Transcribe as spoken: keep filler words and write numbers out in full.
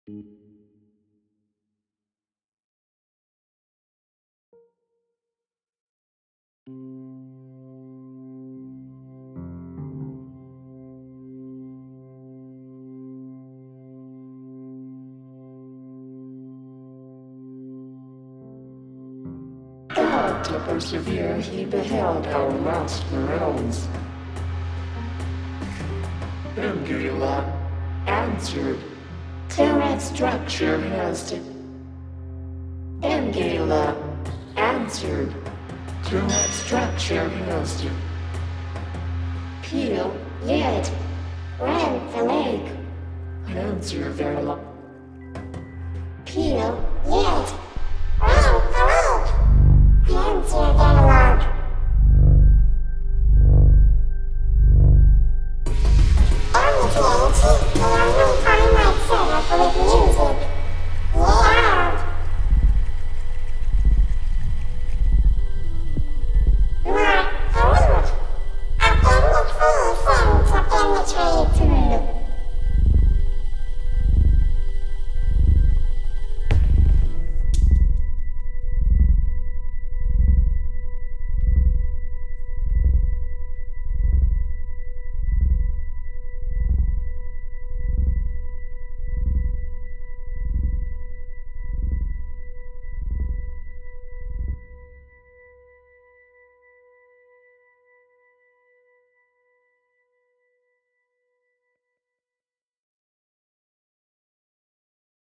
God, to persevere, he beheld our lost realms. Angela answered, Terran structure has to. Angela answered, Terran structure has to. Peel yet ran the lake. Answer Verla. Peel yet ran the lake. Answer Verla. On the T N T, the unknown time might set up with me.